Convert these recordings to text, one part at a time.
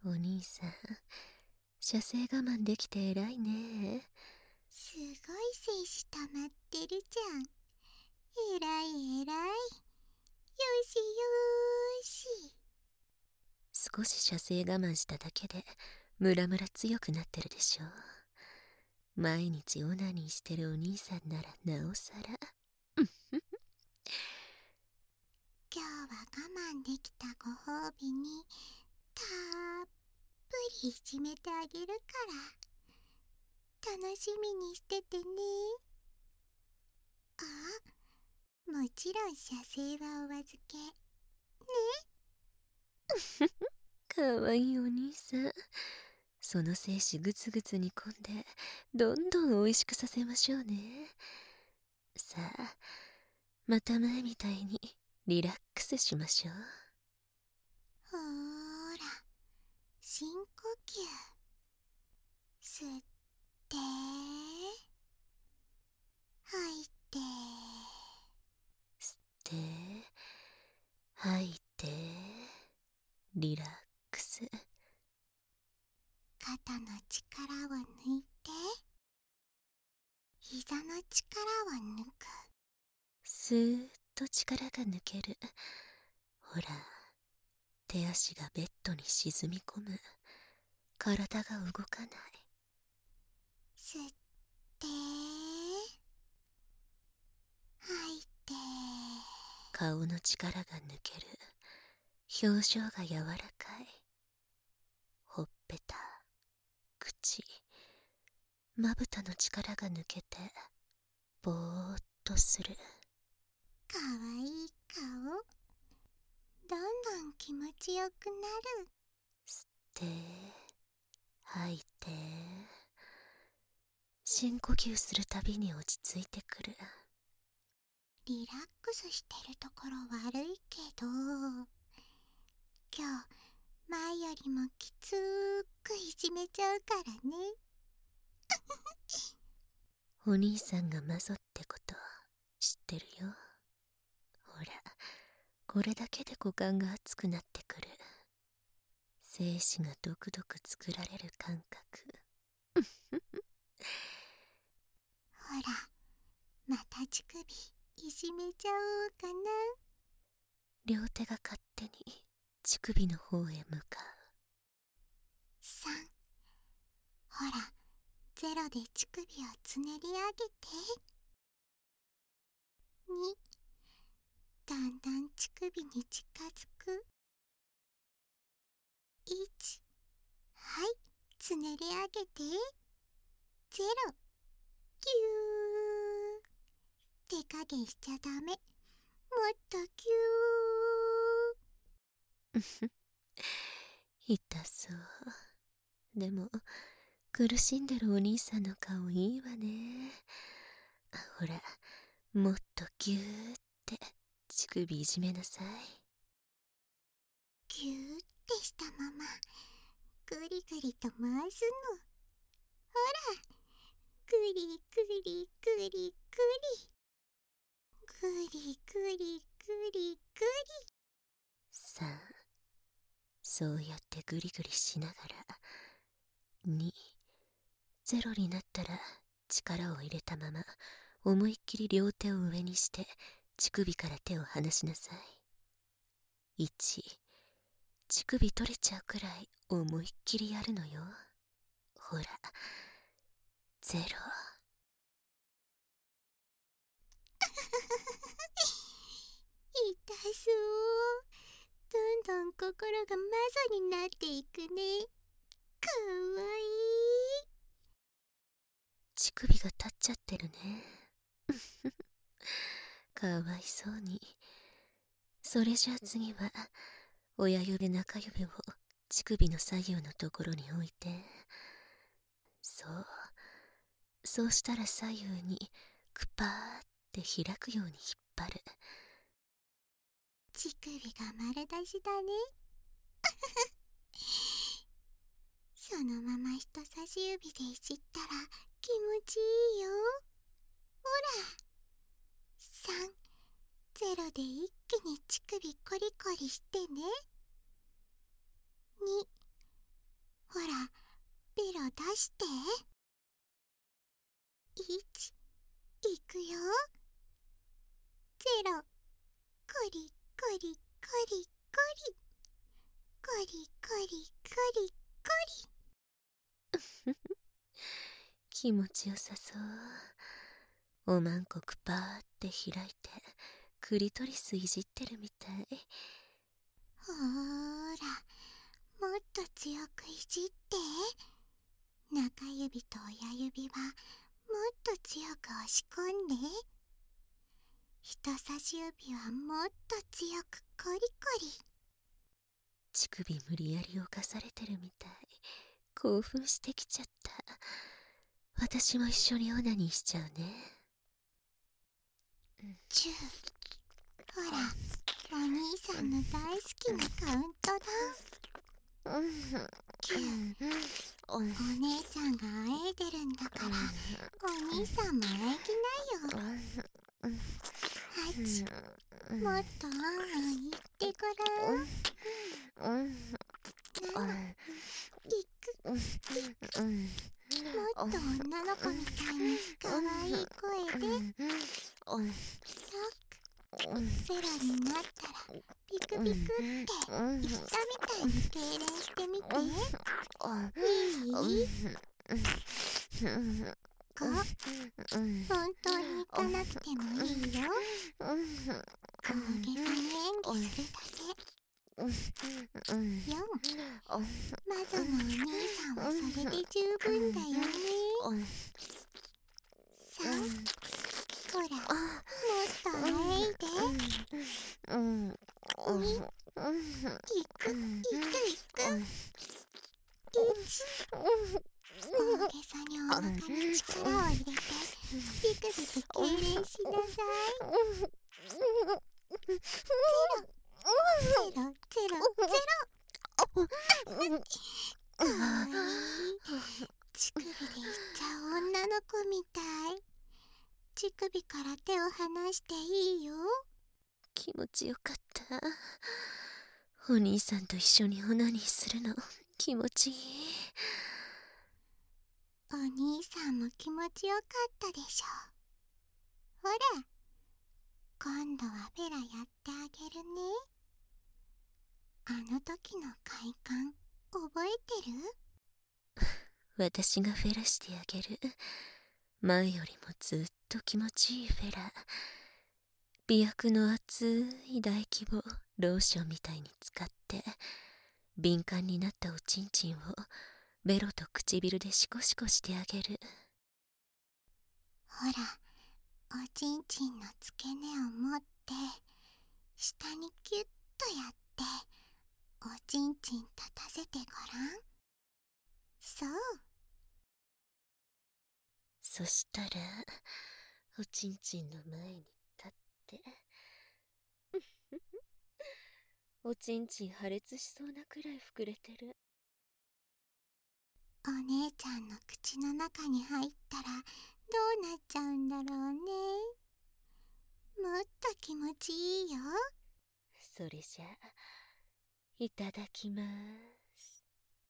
お兄さん、射精我慢できて偉いね。 すごい精子溜まってるじゃん。えらいえらい。よしよーし。 少し射精我慢しただけでムラムラ強くなってるでしょ。毎日オナニーしてるお兄さんならなおさら。 今日は我慢できたご褒美にたっぷりいじめてあげるから楽しみにしててね。あ、もちろん射精はお預けね。 かわいいお兄さん。その精子グツグツ煮込んでどんどん美味しくさせましょうね。さあ、また前みたいにリラックスしましょう。 ほーら、深呼吸。吸って吐いて。 で、吐いて、リラックス。 肩の力を抜いて、膝の力を抜く。 スーッと力が抜ける。ほら、手足がベッドに沈み込む。体が動かない。 吸って吐いて。 顔の力が抜ける。表情が柔らかい。ほっぺた、口、まぶたの力が抜けてぼーっとする。 かわいい顔。どんどん気持ちよくなる。 吸って吐いて、深呼吸するたびに落ち着いてくる。 リラックスしてるところ悪いけど、今日前よりもきつーくいじめちゃうからね。 お兄さんがマゾってこと知ってるよ。ほら、これだけで股間が熱くなってくる。精子がドクドク作られる感覚。 ほら、また乳首いじめちゃおうかな。 両手が勝手に乳首の方へ向か 3、ほら、0で乳首をつねり上げて。2、だんだん乳首に近づく。1、はい、つねり上げて。0、ぎゅー。手加減しちゃダメ。もっとぎゅう。痛そう。でも、苦しんでるお兄さんの顔いいわね。ほら、もっとギューって乳首いじめなさい。 ー。ぎゅーってしたまま、ぐりぐりと回すの。ほら、ぐりぐりぐりぐり。ぐりぐりぐりぐり。 3、そうやってグリグリしながら。2、0になったら力を入れたまま思いっきり両手を上にして乳首から手を離しなさい。1、乳首取れちゃうくらい思いっきりやるのよ。ほら、0。 痛そう。どんどん心がマゾになっていくね。かわいい。 乳首が立っちゃってるね。かわいそうに。それじゃあ次は親指中指を乳首の左右のところに置いて、そうしたら左右にクパーって開くように引っ張る。 乳首が丸出しだね。そのまま人差し指でいじったら気持ちいいよ。ほら、3、0で一気に乳首コリコリしてね。2、 ほら、ベロ出して。1、いくよ。0、コリコリコリコリコリコリコリコリ。 気持ちよさそう。おまんこくパーって開いてクリトリスいじってるみたい。 ほーら、もっと強くいじって。中指と親指はもっと強く押し込んで。人差し指はもっと強くコリコリ。 乳首無理やり侵されてるみたい。興奮してきちゃった。私も一緒にオナニーしちゃうね。 チュー。ほら、お兄さんの大好きなカウントダウン。9。お姉さんがあえいでるんだから、お兄さんもあえぎなよ。8。もっとあんあん言ってごらん。7。いく。もっと女の子みたいにかわいい声で。6。ゼロになったらピクピクって言ったみたいに痙攣してみて。いい？5。本当に行かなくてもいいよ。大げさに演技するだけ。4。魔女のお兄さんはそれで十分だよね。3。ほら、もっとあえいで。2。いく。1。大げさにお腹に力を入れてビクビク痙攣しなさい。ゼロ。かわいい。乳首でいっちゃう女の子みたい。乳首から手を離していいよ。 気持ちよかった。お兄さんと一緒にオナニーするの気持ちいい。 お兄さんも気持ちよかったでしょ。ほら、今度はフェラやってあげるね。あの時の快感覚えてる？ 私がフェラしてあげる。前よりもずっと気持ちいいフェラ。美薬の熱い唾液をローションみたいに使って敏感になったおちんちんをベロと唇でシコシコしてあげる。 ほら、おちんちんの付け根を持って下にキュッとやっておちんちん立たせてごらん。そう。 そしたらおちんちんの前に立っておちんちん破裂しそうなくらい膨れてる。 お姉ちゃんの口の中に入ったらどうなっちゃうんだろうね。もっと気持ちいいよ。 それじゃあいただきます。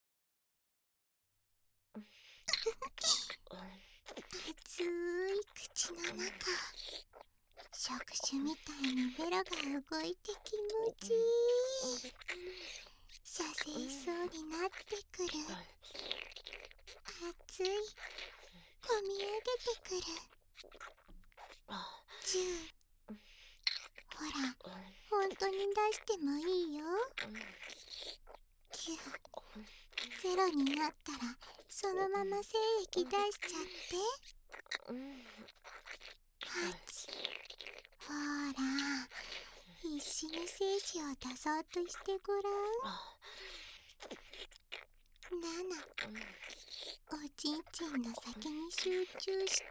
熱い口の中、触手みたいにベロが動いて気持ちいい。射精しそうになってくる。熱い、こみ上げてくる。10。ほら、本当に出してもいいよ。9。ゼロになったらそのまま精液出しちゃって。8。ほら、必死に精子を出そうとしてごらん。7。おちんちんの先に集中して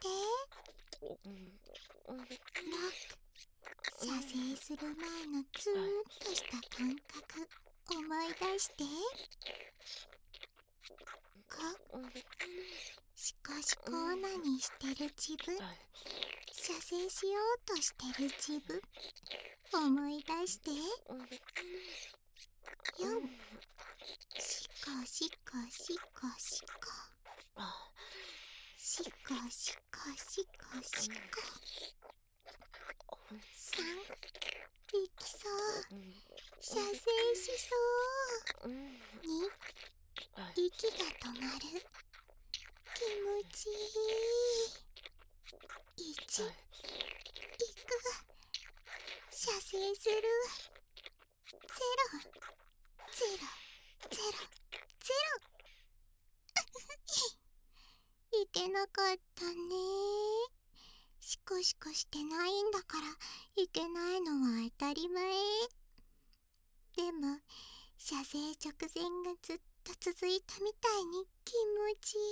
。6。射精する前のツーンとした感覚思い出して。5。シコシコオナニーしてる自分、射精しようとしてる自分思い出して。4。シコシコシ射精しそうに息が止まる。気持ちいい。1、いく。射精する。0、0、0、0。いけなかったね。シコシコしてないんだからいけないのは当たり前。でも射精直前がずっと続いたみたいに気持ちい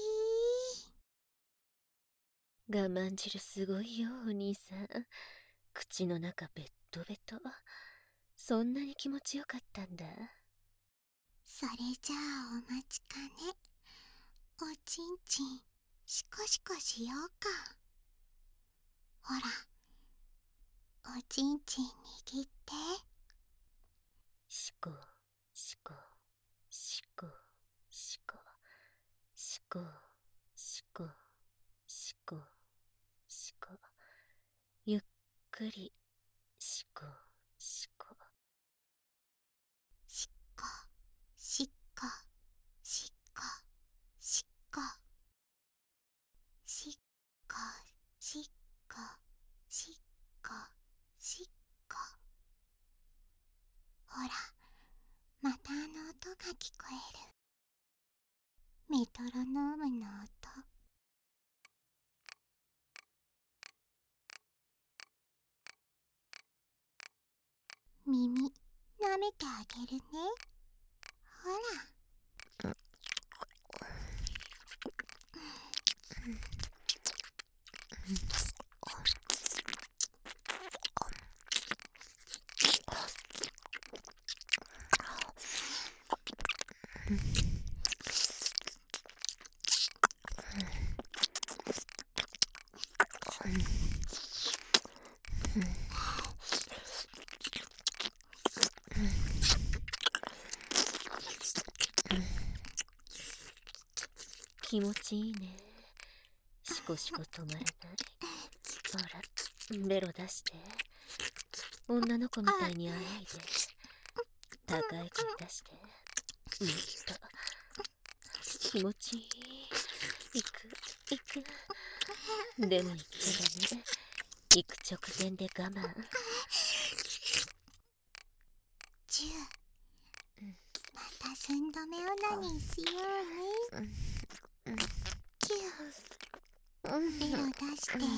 い。 我慢汁すごいよ、お兄さん。口の中ベットベト。そんなに気持ちよかったんだ。 それじゃあお待ちかね。おちんちんシコシコしようか。ほら、おちんちん握って。 シコシコシコシコシコシコシコシコ、ゆっくりシコシコしっこしっこしっこしっこしっこしっこしっこしっこ。ほら、またあの音が聞こえる。メトロノームの音。耳舐めてあげるね。ほら。 気持ちいいね。シコシコ止まらない。ほら、ベロ出して。女の子みたいにあえいで。高い声出して。もっと。気持ちいい。行く、行く。でも行っちゃダメ。行く直前で我慢。 10、また寸止めオナニーしようね。9、ベロ出して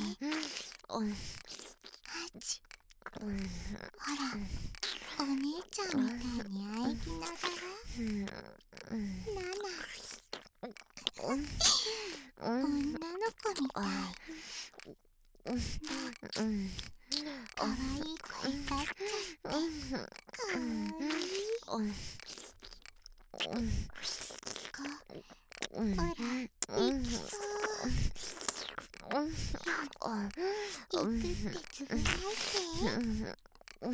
。8、ほら、お姉ちゃんみたいにあえぎながら。7、女の子みたい。かわいい声出しちゃって。かわいい。ほら、行きそう。行くってつぶやいて。3、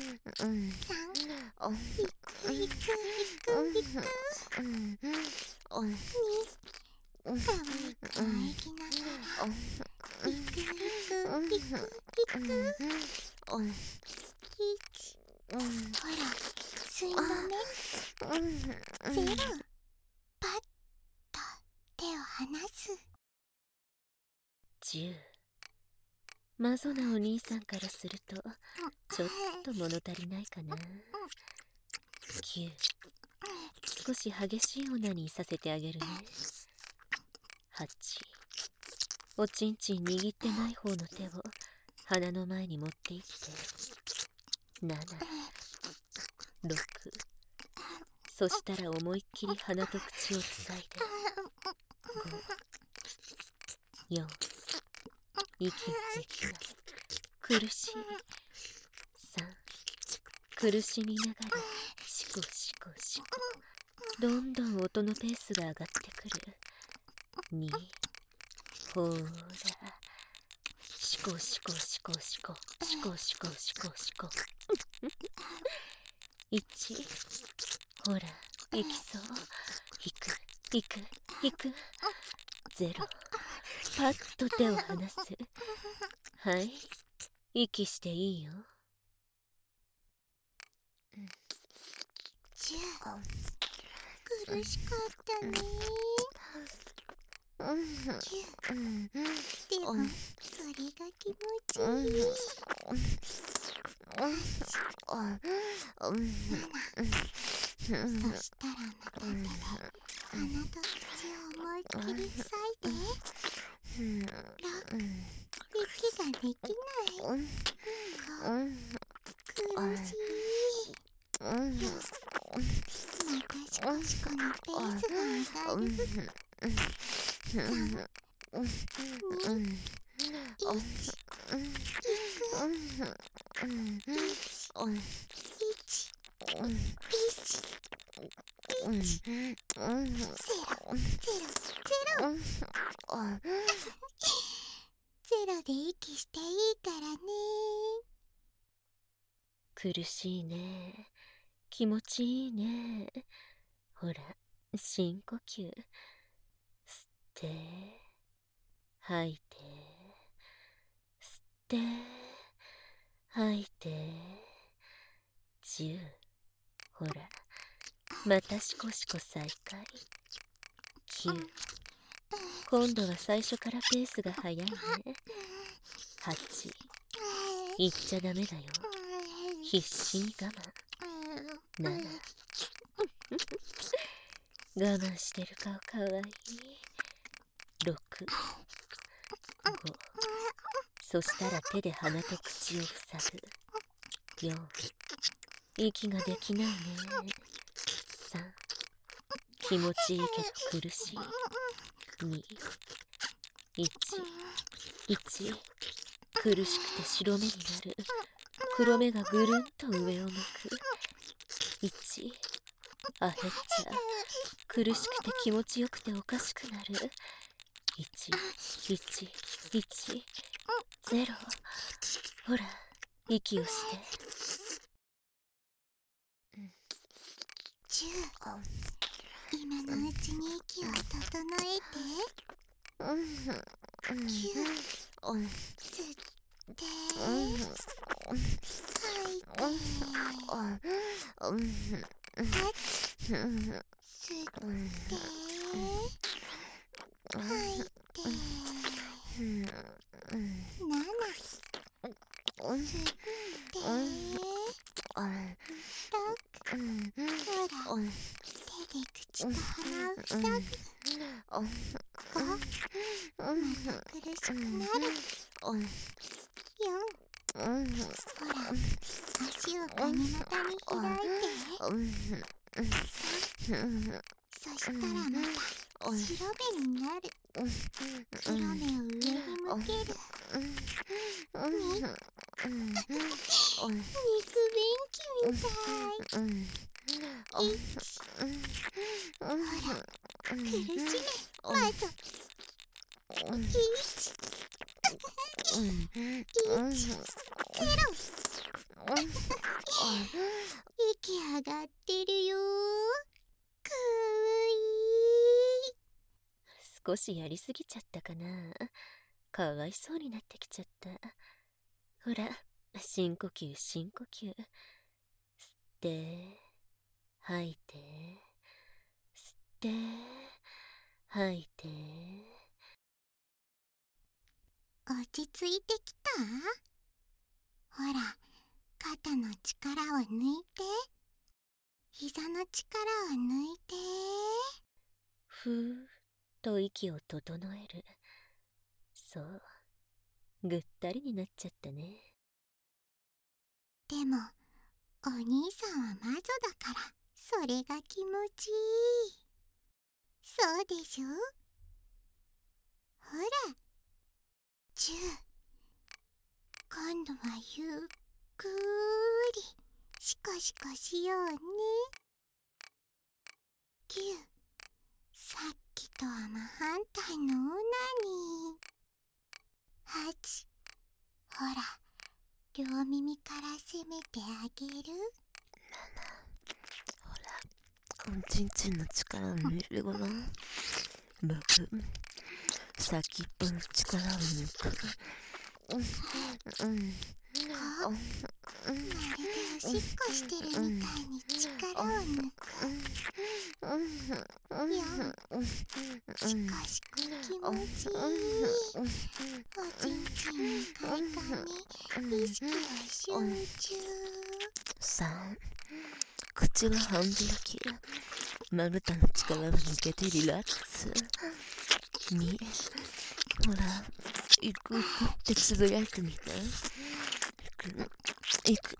行く行く行く行く。2、かわいくあえぎながら。行く行く行く行く。1、ほら、寸止め。0、パッと手を離す。 10。マゾなお兄さんからするとちょっと物足りないかな。9。少し激しいオナニーさせてあげるね。8。おちんちん握ってない方の手を鼻の前に持っていって。7。6。そしたら思いっきり鼻と口を塞いで。5。4。息ができない。苦しい。3。苦しみながらシコシコシコ。どんどん音のペースが上がってくる。2。ほーら。シコシコシコシコシコシコシコシコ。1。ほら、行きそう。行く、行く、行く。0。パッと手を離す。はい、息していいよ。 10。苦しかったね。9。でもそれが気持ちいい。7。そしたらまた手で鼻と口を思いっきり塞いで。6。息ができない。5。苦しい。4。またシコシコのペースが上がる。3。2。1。ゼロで息していいからね。 苦しいね。気持ちいいね。ほら、深呼吸。吸って吐いて、吸って吐いて。10。ほら、またシコシコ再開。9。今度は最初からペースが速いね。8。言っちゃダメだよ。必死に我慢。7。我慢してる顔かわいい。6。5。そしたら手で鼻と口を塞ぐ。4。息ができないね。3。気持ちいいけど苦しい。2。1。苦しくて白目になる。黒目がぐるんと上を向く。1。あへっちゃ苦しくて気持ちよくておかしくなる。0。ほら、息をして。 10。今のうちに息を整えて。9。吸って吐いて。8。吸って吐いて。7。吸って6。ほら、手で口と鼻を塞ぐ。5。また苦しくなる。4。ほら、足をガニ股に開いて。3。そしたらまた白目になる。白目を上に向ける。2。肉便器みたい。1。ほら、苦しめ。まず1。0。息上がってるよ。かわいい。 少しやりすぎちゃったかな。かわいそうになってきちゃった。ほら、深呼吸深呼吸。吸って吐いて、吸って吐いて。 落ち着いてきた？ほら、肩の力を抜いて、膝の力を抜いて。 ふーっと息を整える。そう、ぐったりになっちゃったね。 でも、お兄さんは魔女だから、それが気持ちいい。そうでしょ？ほら、10。今度はゆっくりシコシコしようね。9。さっきとは真反対のオナニー。8。ほら、両耳から攻めてあげる。 ほら、おちんちんの力を抜いてごらん。6。先っぽの力を抜く。 5。まるでおしっこしてるみたいに力を抜く。 しかしく気持ちいい。おちんちんの快感に意識が集中。 3、口は半開き、まぶたの力は抜けてリラックス。2、ほら、行く行くってつぶやいてみて。行く。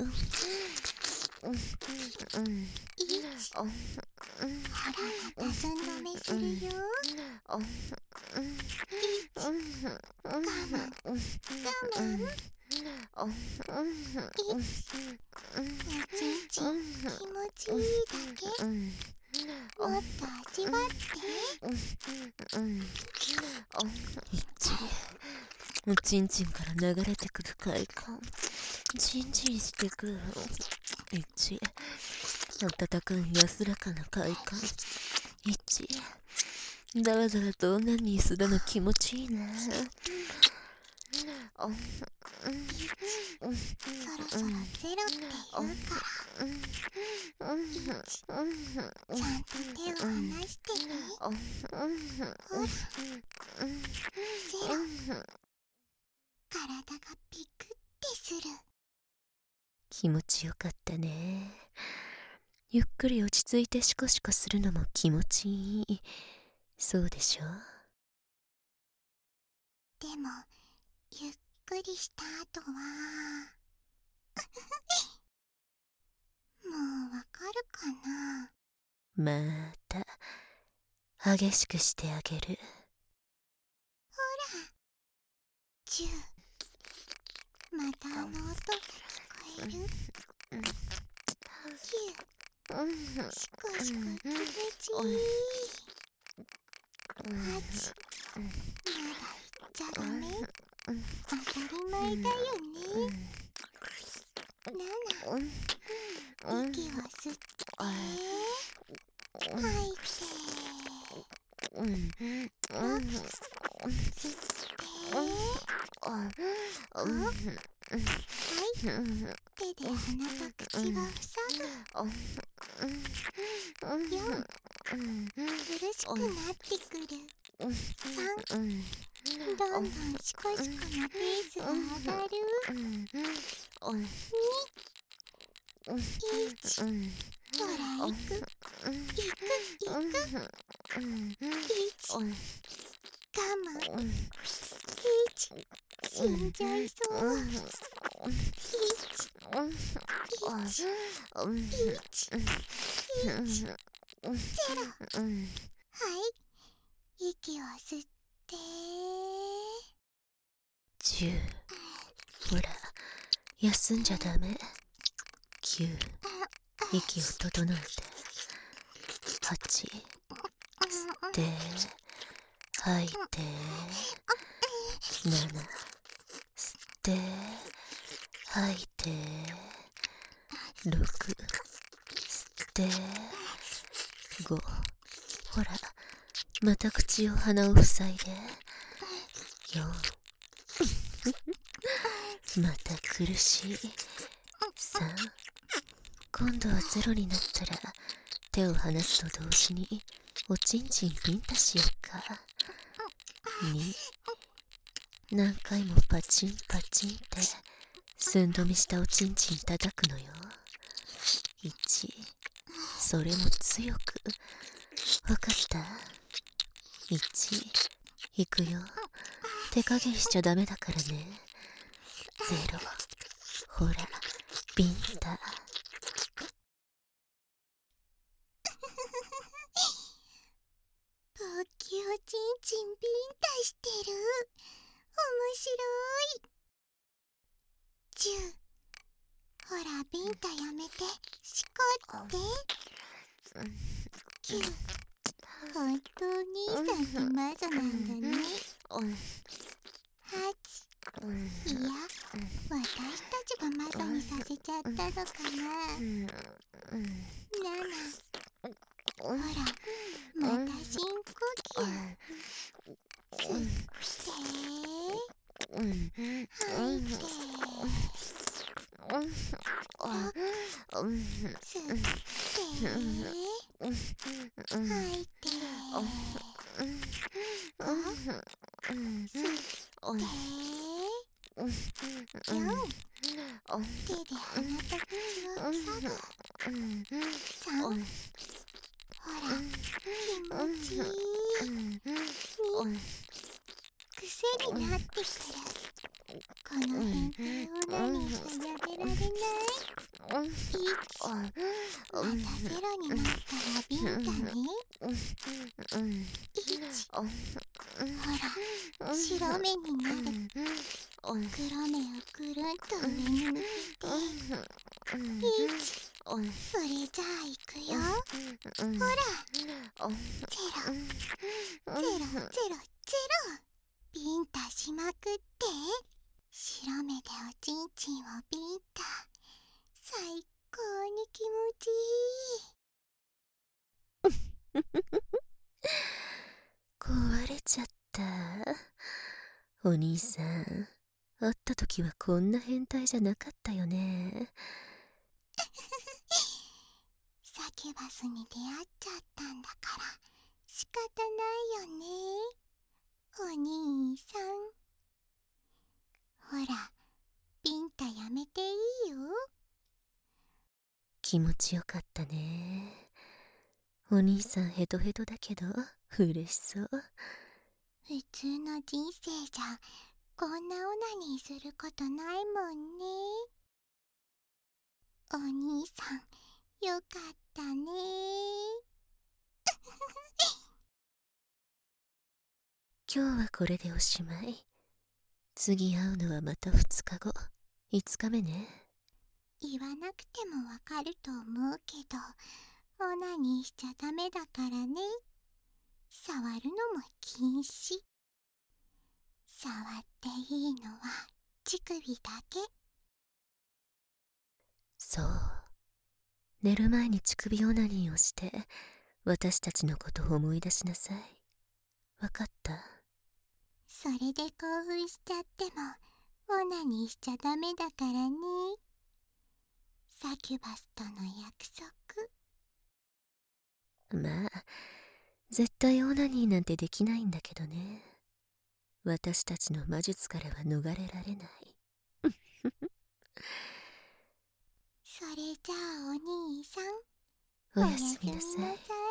1、腹が寸止めするよ。1、我慢我慢。1、おちんちん気持ちいいだけ。もっと味わって。 1、おちんちんから流れてくる快感、じんじんしてくる。1、温かい安らかな快感。1、だらだらと女にするの気持ちいいね。 そろそろゼロって言うから。1、ちゃんと手を離してね。ほら、ゼロ。体がピクってする。 気持ちよかったね。ゆっくり落ち着いてシコシコするのも気持ちいい。そうでしょ？ でもゆっくりした後はもうわかるかな。 また激しくしてあげる。 10、またあの音が聞こえる。9、シコシコ気持ちいい。8、まだ言っちゃダメ。当たり前だよね。7、息を吸って吐いて。吸って手で鼻と口を塞ぐ。4、苦しくなってくる。3、どんどんシコシコのペースが上がる。2、1、ほら行く。1、我慢。1、死んじゃいそう。1、ゼロ。はい、息を吸って。 10、ほら、休んじゃダメ。9、息を整えて。8、吸って吐いて。7、吸って吐いて。6、吸って5、ほら、また口を鼻を塞いで。4、また苦しい。3、今度はゼロになったら手を離すと同時におちんちんビンタしよっか。2、何回もパチンパチンって寸止めしたおちんちん叩くのよ。1、それも強く。わかった？ 1、行くよ。手加減しちゃダメだからね。0、ほら、ビンタ。 ポッキおちんちんビンタしてる。面白い。10、ほらビンタやめて、しこって。9、本当に兄さんって魔女なんだね。8、いや、私たちが魔女にさせちゃったのかな。7、ほら、また深呼吸。吸って吐いて。吸って吐いて吸って手で鼻と口を塞ぐ。3、ほら気持ちいい。2、癖になってくる。この辺からオナニーがやめられない。1、またゼロになったらビンタね。1、ほら白目になる。黒目をくるんと上に向けて。1、それじゃあいくよ。ほらゼロゼロゼロゼロ。ビンタしまくって。白目でおちんちんをビンタ。最高に気持ちいい。 壊れちゃった。お兄さん、会った時はこんな変態じゃなかったよね。 サキュバスに出会っちゃったんだから仕方ないよね、お兄さん。ほらビンタやめていいよ。 気持ちよかったね。お兄さんヘトヘトだけど嬉しそう。 普通の人生じゃこんなオナニーすることないもんね。お兄さんよかったね。 今日はこれでおしまい。次会うのはまた2日後、5日目ね。 言わなくてもわかると思うけど、オナニーしちゃダメだからね。触るのも禁止。触っていいのは乳首だけ。 そう。寝る前に乳首オナニーをして、私たちのことを思い出しなさい。わかった？ それで興奮しちゃってもオナニーしちゃダメだからね。サキュバスとの約束。 まあ、絶対オナニーなんてできないんだけどね。私たちの魔術からは逃れられない。 それじゃあお兄さん、 おやすみなさい。 おやすみなさい。